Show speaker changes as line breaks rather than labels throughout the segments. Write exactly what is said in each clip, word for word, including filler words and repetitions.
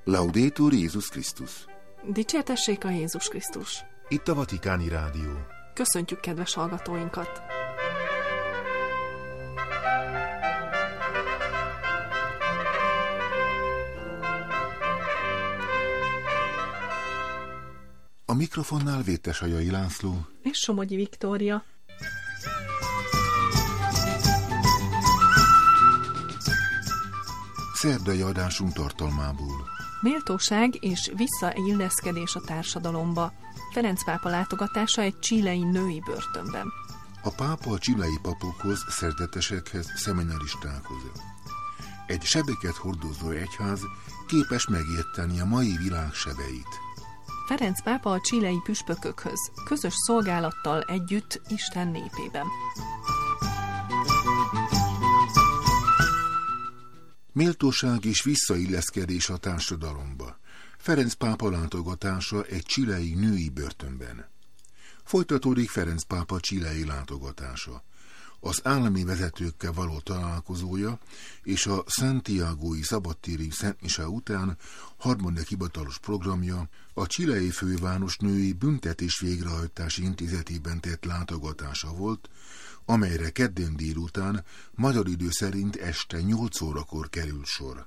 Laudetur Jézus Krisztus.
Dicsértessék a Jézus Krisztus.
Itt a Vatikáni Rádió.
Köszöntjük kedves hallgatóinkat!
A mikrofonnál Vétesajai László
és Somogyi Viktória.
Szerdai adásunk tartalmából.
Méltóság és visszailleszkedés a társadalomba. Ferenc pápa látogatása egy chilei női börtönben.
A pápa a chilei papokhoz, szerzetesekhez, szeminaristákhoz. Egy sebeket hordozó egyház képes megérteni a mai világ sebeit.
Ferenc pápa a chilei püspökökhöz, közös szolgálattal együtt Isten népében.
Méltóság és visszailleszkedés a társadalomba. Ferenc pápa látogatása egy chilei női börtönben. Folytatódik Ferenc pápa chilei látogatása. Az állami vezetőkkel való találkozója és a Santiagói szabadtéri szentmise után harmadik hivatalos programja a chilei főváros női büntetés végrehajtási intézetében tett látogatása volt, amelyre kedden délután magyar idő szerint este nyolc órakor kerül sor.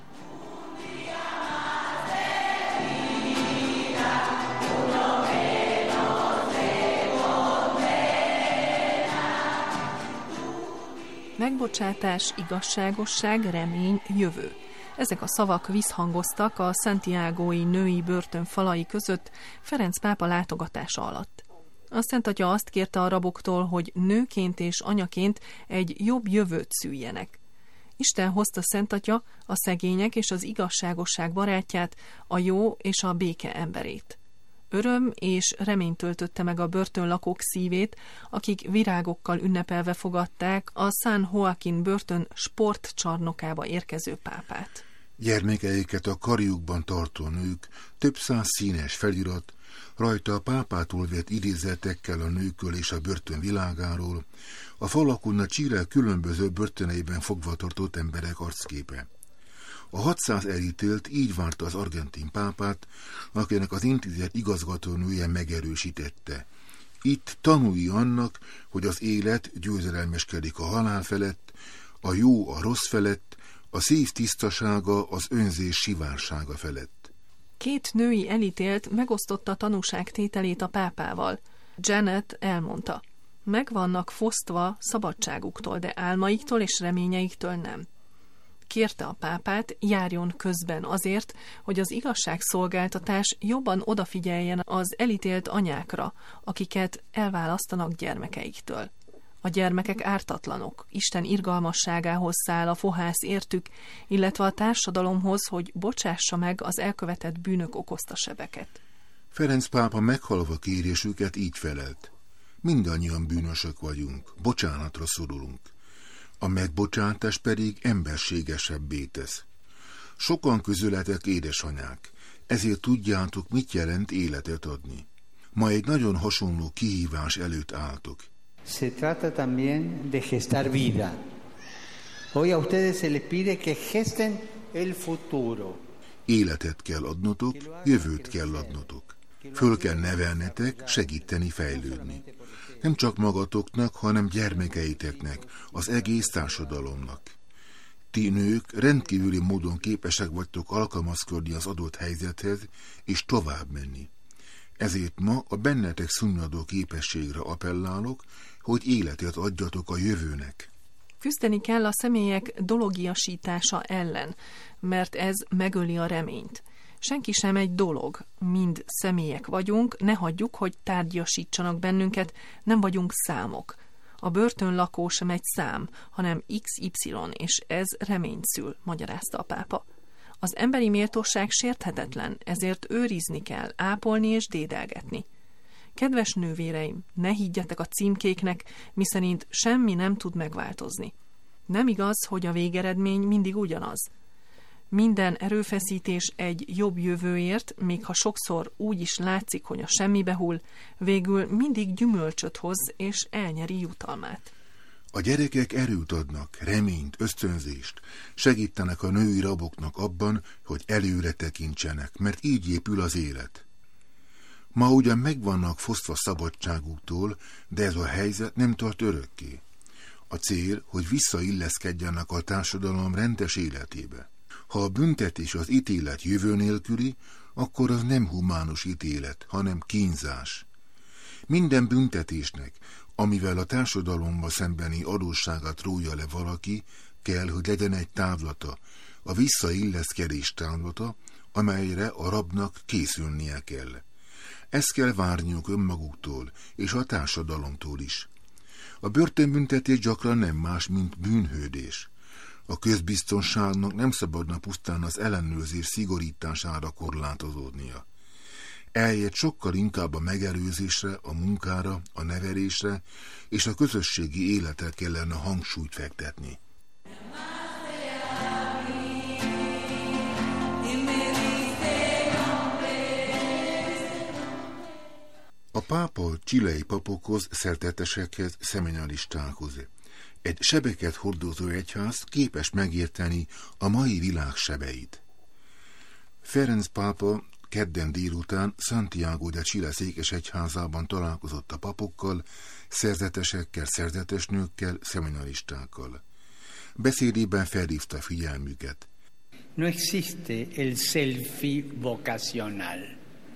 Megbocsátás, igazságosság, remény, jövő. Ezek a szavak visszhangoztak a Santiagói női börtön falai között Ferenc pápa látogatása alatt. A Szent Atya azt kérte a raboktól, hogy nőként és anyaként egy jobb jövőt szüljenek. Isten hozta Szent Atya a szegények és az igazságosság barátját, a jó és a béke emberét. Öröm és remény töltötte meg a börtönlakók szívét, akik virágokkal ünnepelve fogadták a San Joaquin börtön sportcsarnokába érkező pápát.
Gyermekeiket a karjukban tartó nők, több száz színes felirat, rajta a pápától vett idézetekkel a nőkről és a börtön világáról, a falakon a Chile különböző börtöneiben fogva tartott emberek arcképe. A hatszáz elítélt így várta az argentin pápát, akinek az intézet igazgatónője megerősítette. Itt tanulj annak, hogy az élet győzedelmeskedik a halál felett, a jó a rossz felett, a szív tisztasága az önzés sivársága felett.
Két női elítélt megosztotta tanúságtételét a pápával. Janet elmondta, meg vannak fosztva szabadságuktól, de álmaiktól és reményeiktől nem. Kérte a pápát, járjon közben azért, hogy az igazságszolgáltatás jobban odafigyeljen az elítélt anyákra, akiket elválasztanak gyermekeiktől. A gyermekek ártatlanok, Isten irgalmasságához száll a fohász értük, illetve a társadalomhoz, hogy bocsássa meg az elkövetett bűnök okozta sebeket.
Ferenc pápa meghalva kérésüket így felelt. Mindannyian bűnösök vagyunk, bocsánatra szorulunk. A megbocsátás pedig emberségesebbé tesz. Sokan közületek édesanyák, ezért tudjátok, mit jelent életet adni. Ma egy nagyon hasonló kihívás előtt álltok.
Se trata también de gestar vida. Hoy a ustedes se les pide que gesten el futuro.
Életet kell adnotok, jövőt kell adnotok. Föl kell nevelnetek, segíteni, fejlődni. Nem csak magatoknak, hanem gyermekeiteknek, az egész társadalomnak. Ti nők rendkívüli módon képesek vagytok alkalmazkodni az adott helyzethez, és tovább menni. Ezért ma a bennetek szunnyadó képességre appellálok, hogy életet adjatok a jövőnek.
Küzdeni kell a személyek dologiasítása ellen, mert ez megöli a reményt. Senki sem egy dolog, mind személyek vagyunk, ne hagyjuk, hogy tárgyasítsanak bennünket, nem vagyunk számok. A börtönlakó sem egy szám, hanem iksz ipszilon, és ez reményt szül, magyarázta a pápa. Az emberi méltóság sérthetetlen, ezért őrizni kell, ápolni és dédelgetni. Kedves nővéreim, ne higgyetek a címkéknek, miszerint semmi nem tud megváltozni. Nem igaz, hogy a végeredmény mindig ugyanaz. Minden erőfeszítés egy jobb jövőért, még ha sokszor úgy is látszik, hogy a semmibe hull, végül mindig gyümölcsöt hoz és elnyeri jutalmát.
A gyerekek erőt adnak, reményt, ösztönzést, segítenek a női raboknak abban, hogy előre tekintsenek, mert így épül az élet. Ma ugyan megvannak fosztva szabadságuktól, de ez a helyzet nem tart örökké. A cél, hogy visszailleszkedjenek a társadalom rendes életébe. Ha a büntetés az ítélet jövő nélküli, akkor az nem humánus ítélet, hanem kínzás. Minden büntetésnek, amivel a társadalommal szembeni adósságát rója le valaki, kell, hogy legyen egy távlata, a visszailleszkedés távlata, amelyre a rabnak készülnie kell. Ezt kell várniuk önmaguktól és a társadalomtól is. A börtönbüntetés gyakran nem más, mint bűnhődés. A közbiztonságnak nem szabadna pusztán az ellenőrzés szigorítására korlátozódnia. Eljött sokkal inkább a megelőzésre, a munkára, a nevelésre és a közösségi életre kellene hangsúlyt fektetni. A pápa chilei papokhoz, szertetesekhez, szeminyaristákhoz. Egy sebeket hordozó egyház képes megérteni a mai világ sebeit. Ferenc pápa kedden délután Santiago de Chile székesegyházában találkozott a papokkal, szerzetesekkel, szerzetesnőkkel, szeminaristákkal. Beszédében felhívta figyelmüket.
No existe el selfie vocacional.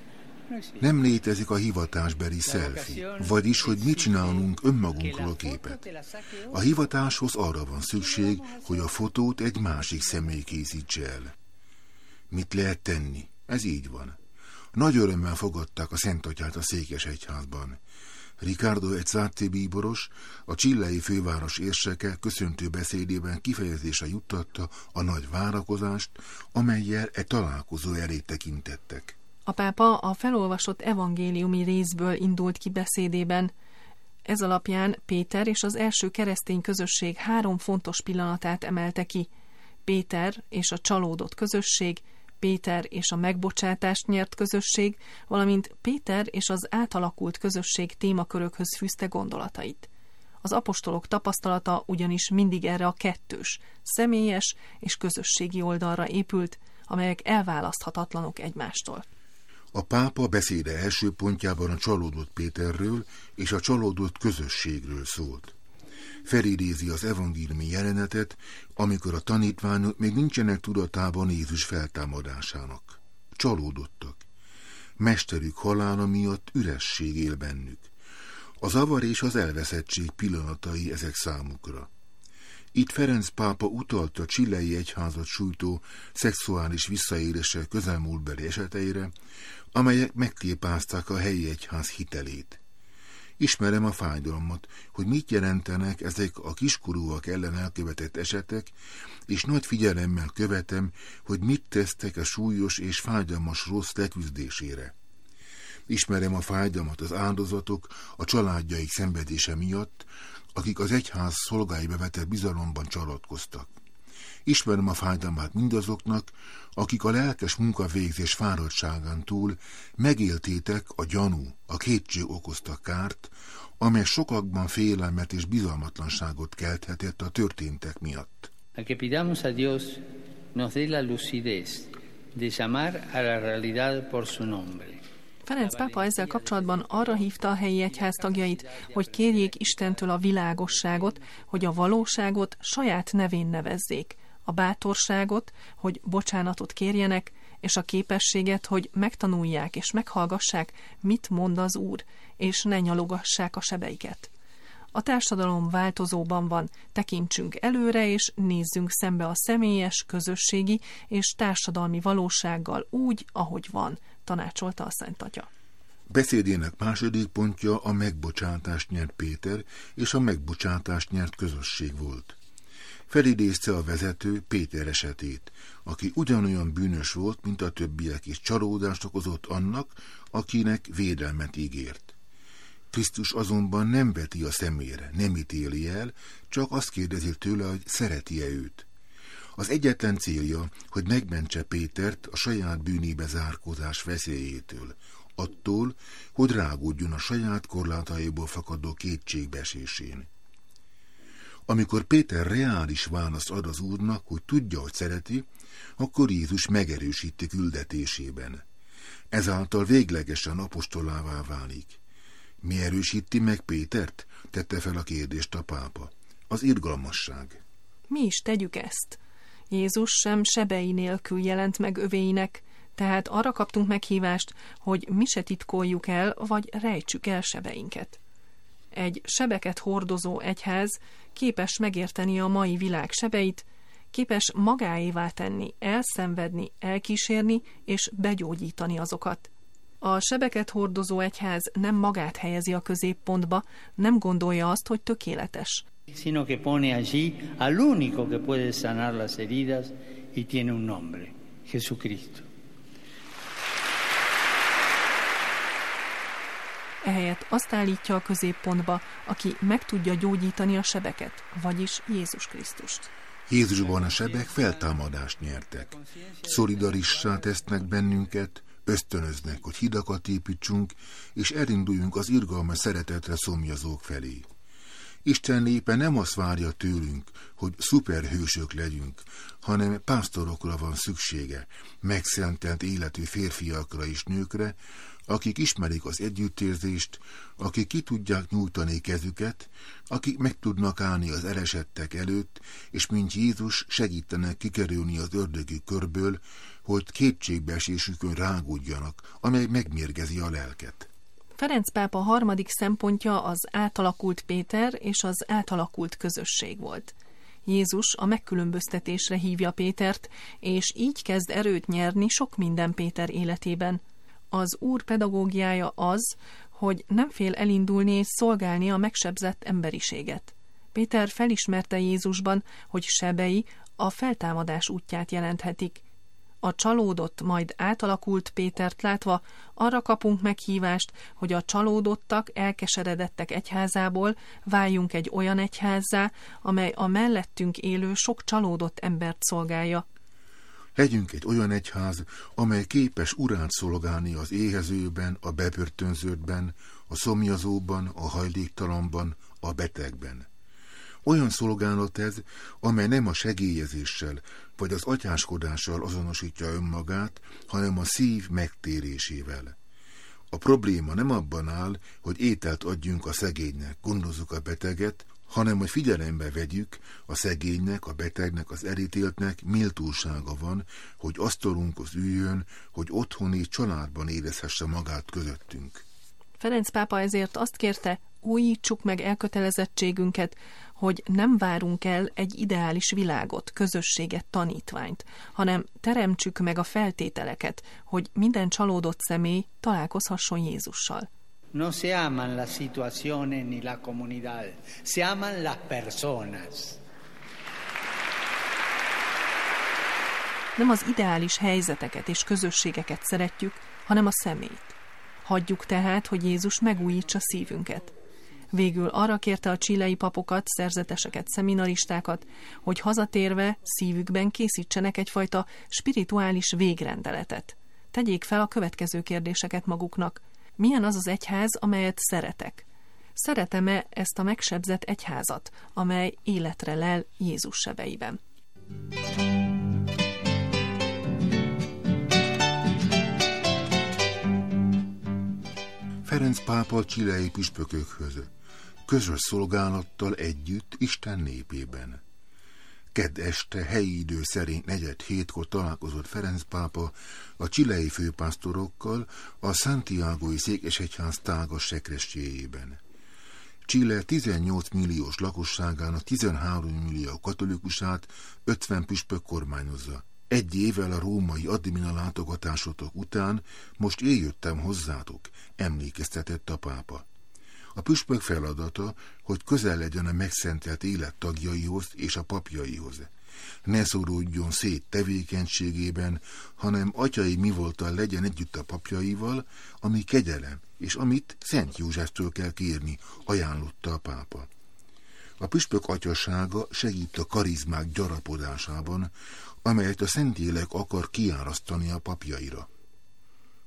Nem létezik a hivatásbeli selfie, vagyis, hogy mit csinálunk önmagunkról képet. A hivatáshoz arra van szükség, hogy a fotót egy másik személy készítse el. Mit lehet tenni? Ez így van. Nagy örömmel fogadták a Szentatyát a székesegyházban. Ricardo Ezzati bíboros, a chilei főváros érseke köszöntő beszédében kifejezésre juttatta a nagy várakozást, amellyel e találkozó elé tekintettek.
A pápa a felolvasott evangéliumi részből indult ki beszédében. Ez alapján Péter és az első keresztény közösség három fontos pillanatát emelte ki. Péter és a csalódott közösség, Péter és a megbocsátást nyert közösség, valamint Péter és az átalakult közösség témakörökhöz fűzte gondolatait. Az apostolok tapasztalata ugyanis mindig erre a kettős, személyes és közösségi oldalra épült, amelyek elválaszthatatlanok egymástól.
A pápa beszéde első pontjában a csalódott Péterről és a csalódott közösségről szólt. Felidézi az evangéliumi jelenetet, amikor a tanítványok még nincsenek tudatában Jézus feltámadásának. Csalódottak. Mesterük halála miatt üresség él bennük. A zavar és az elveszettség pillanatai ezek számukra. Itt Ferenc pápa utalt a chilei egyházat sújtó szexuális visszaéléssel közelmúltbeli eseteire, amelyek megtépázták a helyi egyház hitelét. Ismerem a fájdalmat, hogy mit jelentenek ezek a kiskorúak ellen elkövetett esetek, és nagy figyelemmel követem, hogy mit tesztek a súlyos és fájdalmas rossz leküzdésére. Ismerem a fájdalmat az áldozatok, a családjaik szenvedése miatt, akik az egyház szolgáiba vetett bizalomban csalatkoztak. Ismerem a fájdalmát mindazoknak, akik a lelkes munkavégzés fáradtságán túl megéltétek a gyanú, a kétség okozta kárt, amely sokakban félelmet és bizalmatlanságot kelthetett a történtek miatt.
A que pidamos a Dios nos dé la lucidez de llamar a la realidad por su nombre.
Ferenc pápa ezzel kapcsolatban arra hívta a helyi egyház tagjait, hogy kérjék Istentől a világosságot, hogy a valóságot saját nevén nevezzék, a bátorságot, hogy bocsánatot kérjenek, és a képességet, hogy megtanulják és meghallgassák, mit mond az Úr, és ne nyalogassák a sebeiket. A társadalom változóban van, tekintsünk előre, és nézzünk szembe a személyes, közösségi és társadalmi valósággal úgy, ahogy van, tanácsolta a Szent Atya.
Beszédének második pontja a megbocsátást nyert Péter és a megbocsátást nyert közösség volt. Felidézte a vezető Péter esetét, aki ugyanolyan bűnös volt, mint a többiek, és csalódást okozott annak, akinek védelmet ígért. Krisztus azonban nem veti a szemére, nem ítéli el, csak azt kérdezi tőle, hogy szereti-e őt. Az egyetlen célja, hogy megmentse Pétert a saját bűnébe zárkózás veszélyétől, attól, hogy rágódjon a saját korlátaiból fakadó kétségbeesésén. Amikor Péter reális választ ad az Úrnak, hogy tudja, hogy szereti, akkor Jézus megerősíti küldetésében. Ezáltal véglegesen apostolává válik. Mi erősíti meg Pétert? Tette fel a kérdést a pápa. Az irgalmasság.
Mi is tegyük ezt. Jézus sem sebei nélkül jelent meg övéinek, tehát arra kaptunk meghívást, hogy mi se titkoljuk el, vagy rejtsük el sebeinket. Egy sebeket hordozó egyház képes megérteni a mai világ sebeit, képes magáévá tenni, elszenvedni, elkísérni és begyógyítani azokat. A sebeket hordozó egyház nem magát helyezi a középpontba, nem gondolja azt, hogy tökéletes.
Sino que pone allí al único que puede sanar las heridas y tiene un nombre, Jesucristo.
Ehelyett azt állítja a középpontba, aki meg tudja gyógyítani a sebeket, vagyis Jézus Krisztust.
Jézusban a sebek feltámadást nyertek. Szolidarissá tesznek bennünket, ösztönöznek, hogy hidakat építsünk, és elinduljunk az irgalmas szeretetre szomjazók felé. Isten népe nem azt várja tőlünk, hogy szuperhősök legyünk, hanem pásztorokra van szüksége, megszentelt életű férfiakra és nőkre, akik ismerik az együttérzést, akik ki tudják nyújtani kezüket, akik meg tudnak állni az elesettek előtt, és mint Jézus segítenek kikerülni az ördögi körből, hogy kétségbeesésükön rágódjanak, amely megmérgezi a lelket.
Ferenc pápa harmadik szempontja az átalakult Péter és az átalakult közösség volt. Jézus a megkülönböztetésre hívja Pétert, és így kezd erőt nyerni sok minden Péter életében. Az Úr pedagógiája az, hogy nem fél elindulni és szolgálni a megsebzett emberiséget. Péter felismerte Jézusban, hogy sebei a feltámadás útját jelenthetik. A csalódott, majd átalakult Pétert látva arra kapunk meghívást, hogy a csalódottak, elkeseredettek egyházából váljunk egy olyan egyházzá, amely a mellettünk élő sok csalódott embert szolgálja.
Legyünk egy olyan egyház, amely képes urát szolgálni az éhezőben, a bebörtönződben, a szomjazóban, a hajléktalanban, a betegben. Olyan szolgálat ez, amely nem a segélyezéssel vagy az atyáskodással azonosítja önmagát, hanem a szív megtérésével. A probléma nem abban áll, hogy ételt adjunk a szegénynek, gondozzuk a beteget, hanem hogy figyelembe vegyük, a szegénynek, a betegnek, az elítéltnek méltósága van, hogy asztalunkhoz üljön, hogy otthoni családban érezhesse magát közöttünk.
Ferenc pápa ezért azt kérte, újítsuk meg elkötelezettségünket, hogy nem várunk el egy ideális világot, közösséget, tanítványt, hanem teremtsük meg a feltételeket, hogy minden csalódott személy találkozhasson Jézussal.
No se aman las situaciones ni la comunidad, se aman las personas.
Nem az ideális helyzeteket és közösségeket szeretjük, hanem a személyt. Hagyjuk tehát, hogy Jézus megújítsa szívünket. Végül arra kérte a chilei papokat, szerzeteseket, szeminaristákat, hogy hazatérve szívükben készítsenek egyfajta spirituális végrendeletet. Tegyék fel a következő kérdéseket maguknak. Milyen az az egyház, amelyet szeretek? Szeretem-e ezt a megsebzett egyházat, amely életre lel Jézus sebeiben?
Ferenc pápa a chilei püspökökhöz, közös szolgálattal együtt Isten népében. Kedd este helyi idő szerint negyed hétkor találkozott Ferenc pápa a chilei főpásztorokkal a Santiagói székesegyház tágas sekrestyéjében. Chile tizennyolc milliós lakosságának tizenhárom millió katolikusát ötven püspök kormányozza. Egy évvel a római admina látogatásotok után most éljöttem hozzátok, emlékeztetett a pápa. A püspök feladata, hogy közel legyen a megszentelt élet tagjaihoz és a papjaihoz. Ne szoródjon szét tevékenységében, hanem atyai mivoltal legyen együtt a papjaival, ami kegyelem, és amit Szent Józseftől kell kérni, ajánlotta a pápa. A püspök atyasága segít a karizmák gyarapodásában, amelyet a Szentlélek akar kiárasztani a papjaira.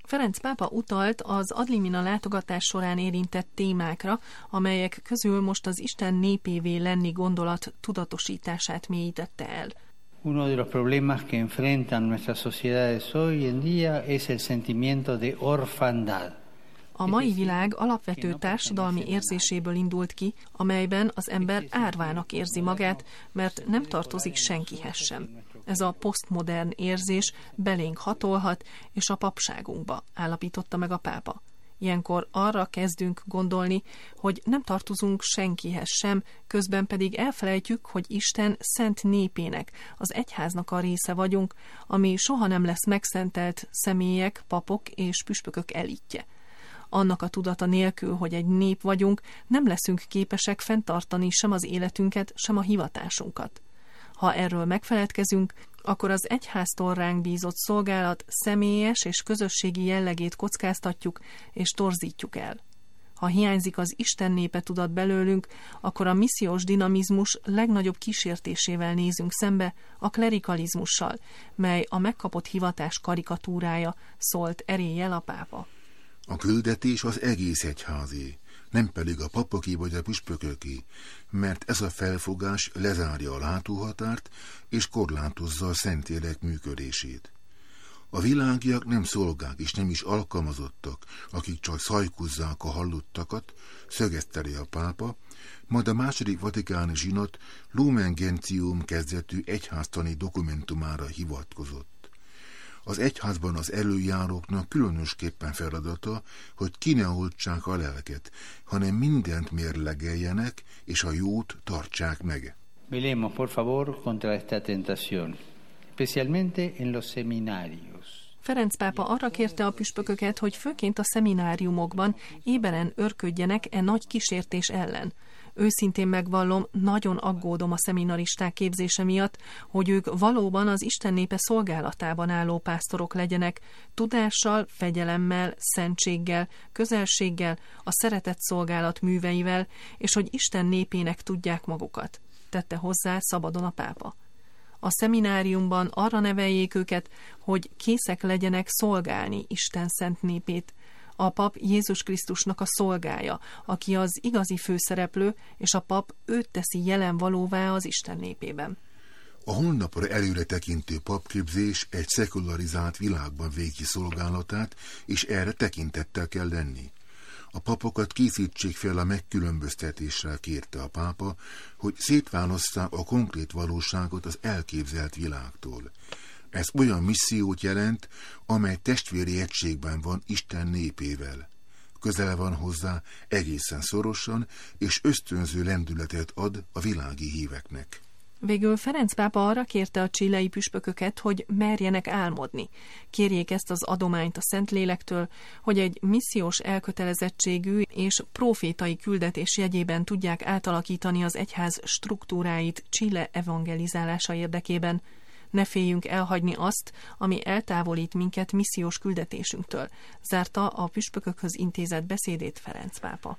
Ferenc pápa utalt az Ad limina látogatás során érintett témákra, amelyek közül most az Isten népévé lenni gondolat tudatosítását mélyítette el.
Uno de los problemas que enfrentan nuestras sociedades hoy en día es el sentimiento de orfandad.
A mai világ alapvető társadalmi érzéséből indult ki, amelyben az ember árvának érzi magát, mert nem tartozik senkihez sem. Ez a posztmodern érzés belénk hatolhat, és a papságunkba, állapította meg a pápa. Ilyenkor arra kezdünk gondolni, hogy nem tartozunk senkihez sem, közben pedig elfelejtjük, hogy Isten szent népének, az egyháznak a része vagyunk, ami soha nem lesz megszentelt személyek, papok és püspökök elitje. Annak a tudata nélkül, hogy egy nép vagyunk, nem leszünk képesek fenntartani sem az életünket, sem a hivatásunkat. Ha erről megfeledkezünk, akkor az egyháztól ránk bízott szolgálat személyes és közösségi jellegét kockáztatjuk és torzítjuk el. Ha hiányzik az Isten népe tudat belőlünk, akkor a missziós dinamizmus legnagyobb kísértésével nézünk szembe, a klerikalizmussal, mely a megkapott hivatás karikatúrája, szólt eréllyel a pápa.
A küldetés az egész egyházé, nem pedig a papoké vagy a püspököké, mert ez a felfogás lezárja a látóhatárt és korlátozza a szentlélek működését. A világiak nem szolgák és nem is alkalmazottak, akik csak szajkuzzák a hallottakat, szögezteli a pápa, majd a második vatikáni zsinat Lumen Gentium kezdetű egyháztani dokumentumára hivatkozott. Az egyházban az előjáróknak különösképpen feladata, hogy ki ne oltsák a lelket, hanem mindent mérlegeljenek, és a jót tartsák meg.
Velemos, por favor, contra esta tentación, especialmente en los seminarios.
Ferenc pápa arra kérte a püspököket, hogy főként a szemináriumokban éberen őrködjenek e nagy kísértés ellen. Őszintén megvallom, nagyon aggódom a szeminaristák képzése miatt, hogy ők valóban az Isten népe szolgálatában álló pásztorok legyenek, tudással, fegyelemmel, szentséggel, közelséggel, a szeretett szolgálat műveivel, és hogy Isten népének tudják magukat, tette hozzá szabadon a pápa. A szemináriumban arra neveljék őket, hogy készek legyenek szolgálni Isten szent népét. A pap Jézus Krisztusnak a szolgája, aki az igazi főszereplő, és a pap őt teszi jelen valóvá az Isten népében.
A holnapra előre tekintő papképzés egy szekularizált világban végi szolgálatát, és erre tekintettel kell lenni. A papokat készítsék fel a megkülönböztetésre, kérte a pápa, hogy szétválasszák a konkrét valóságot az elképzelt világtól. Ez olyan missziót jelent, amely testvéri egységben van Isten népével. Közel van hozzá egészen szorosan, és ösztönző lendületet ad a világi híveknek.
Végül Ferenc pápa arra kérte a chilei püspököket, hogy merjenek álmodni. Kérjék ezt az adományt a Szentlélektől, hogy egy missziós elkötelezettségű és profétai küldetés jegyében tudják átalakítani az egyház struktúráit Chile evangelizálása érdekében. Ne féljünk elhagyni azt, ami eltávolít minket missziós küldetésünktől, zárta a püspökökhöz intézett beszédét Ferenc pápa.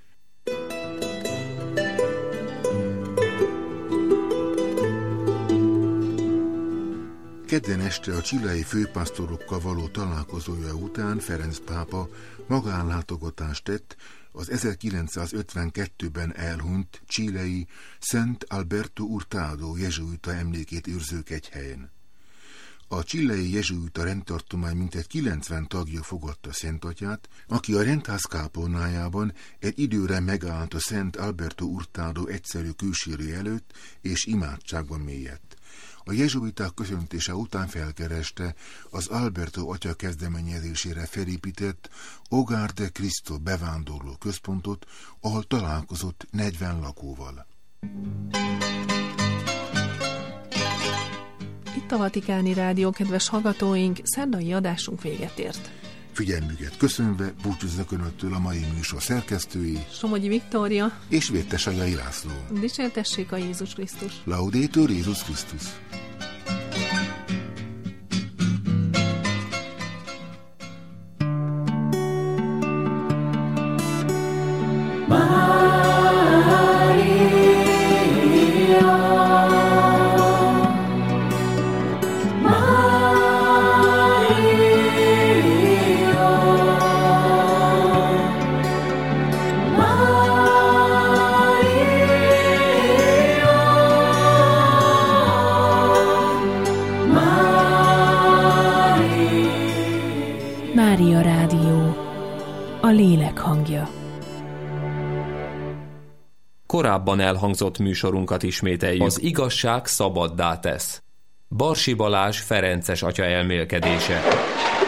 Kedden este a chilei főpásztorokkal való találkozója után Ferenc pápa magánlátogatást tett az ezerkilencszázötvenkettőben elhunyt chilei Szent Alberto Hurtado jezsuita emlékét őrzők egy helyen. A chilei jezsuita rendtartomány mintegy kilencven tagja fogadta Szentatyát, aki a rendház kápolnájában egy időre megállt a Szent Alberto Hurtado egyszerű külsérő előtt, és imádságban mélyedt. A jezsuiták köszöntése után felkereste az Alberto atya kezdeményezésére felépített Hogar de Cristo bevándorló központot, ahol találkozott negyven lakóval.
Itt a Vatikáni Rádió, kedves hallgatóink, szerdai adásunk véget ért.
Figyelmüket köszönve búcsúznak önöktől a mai műsor szerkesztői
Somogyi Viktória
és Vértesajai László.
Dicsértessék a Jézus Krisztus!
Laudetur Jézus Krisztus!
Maria, Maria. Mária Rádió, a lélek hangja.
Korábban elhangzott műsorunkat ismételjük. Az igazság szabaddá tesz. Barsi Balázs ferences atya elmélkedése.